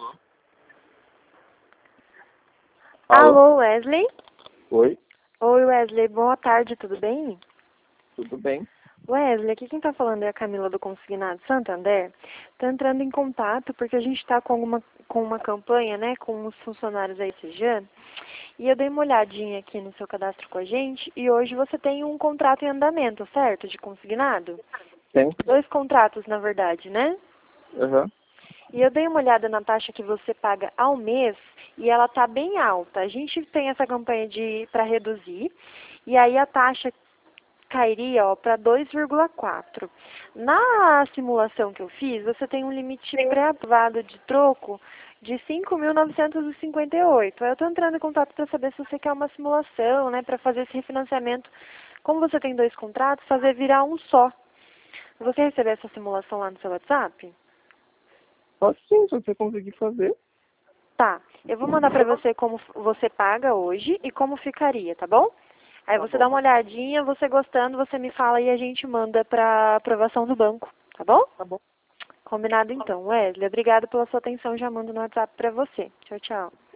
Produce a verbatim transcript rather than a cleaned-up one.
Alô? Alô, Wesley? Oi, Oi, Wesley, boa tarde, tudo bem? tudo bem? Wesley, aqui quem tá falando é a Camila do Consignado Santander. Tô entrando em contato porque a gente tá com uma, com uma campanha, né, com os funcionários aí esse ano. E eu dei uma olhadinha aqui no seu cadastro com a gente e hoje você tem um contrato em andamento, certo? De consignado? Tem? Dois contratos, na verdade, né? Aham. E eu dei uma olhada na taxa que você paga ao mês e ela tá bem alta. A gente tem essa campanha de para reduzir e aí a taxa cairia ó, para dois vírgula quatro. Na simulação que eu fiz, você tem um limite pré-aprovado de troco de cinco mil novecentos e cinquenta e oito. Eu estou entrando em contato para saber se você quer uma simulação, né, para fazer esse refinanciamento. Como você tem dois contratos, fazer virar um só. Você receber essa simulação lá no seu WhatsApp? Pode sim, se você conseguir fazer. Tá, eu vou mandar pra você como f- você paga hoje e como ficaria, tá bom? Aí Tá você dá bom. uma olhadinha, você gostando, você me fala e a gente manda pra aprovação do banco, tá bom? Tá bom. Combinado então, Wesley. Obrigada pela sua atenção, já mando no WhatsApp pra você. Tchau, tchau.